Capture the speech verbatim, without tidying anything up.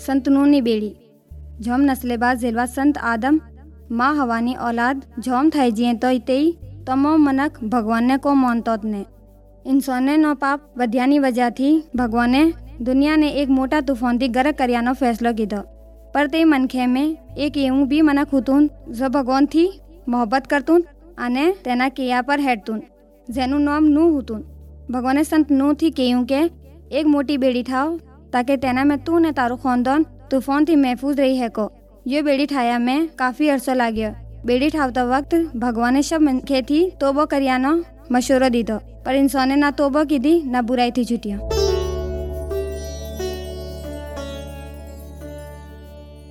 संत नूहनी बेड़ी। झोम नस्लेबाज ઝેલવા સંત આદમ માં હવાની औलाद झोम થઈ જીએ તો તેઈ तमो मनक भगवान को मानतो ज ने। इंसाने नो पाप वध्यानी वजह थी भगवाने दुनिया ने एक मोटा तूफान थी गरक करयानो फैसलो कीधो। पर ते मनखे में एक एवं भी मनक हूतून जो भगवान थी मोहब्बत करतून अने तेना किया पर हेडतून जेनु नाम नूह हूतून। भगवाने संत नूह थी कह्युं के एक मोटी बेड़ी ठाओ ताकि तेना में तू ने तारू खानदान तूफान थी महफूज रही है को। ये बेड़ी ठाया में काफी अरसो लाग्यो। बेड़ी ठावता वक्त भगवाने सब मनखे थी तोबो करियानो मशवरो दीधो, पर इंसाने ना तोबो कीधी ना बुराई थी छुटियो।